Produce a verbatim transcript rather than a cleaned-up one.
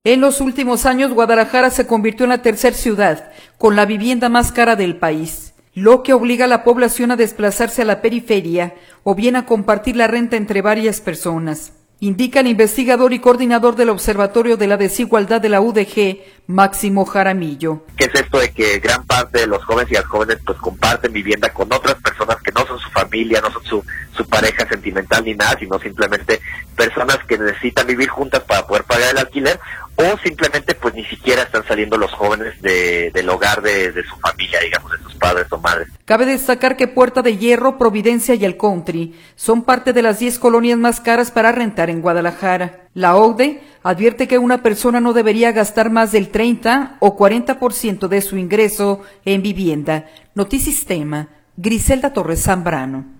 En los últimos años, Guadalajara se convirtió en la tercera ciudad con la vivienda más cara del país, lo que obliga a la población a desplazarse a la periferia o bien a compartir la renta entre varias personas, indica el investigador y coordinador del Observatorio de la Desigualdad de la U D G, Máximo Jaramillo. ¿Qué es esto de que gran parte de los jóvenes y las jóvenes pues comparten vivienda con otras personas que no son su familia, no son su, su pareja sentimental ni nada, sino simplemente personas que necesitan vivir juntas para poder pagar el alquiler, o simplemente pues ni siquiera están saliendo los jóvenes de, del hogar de, de su familia, digamos, de sus padres o madres? Cabe destacar que Puerta de Hierro, Providencia y El Country son parte de las diez colonias más caras para rentar en Guadalajara. La O C D E advierte que una persona no debería gastar más del treinta o cuarenta por ciento de su ingreso en vivienda. Notisistema, Griselda Torres Zambrano.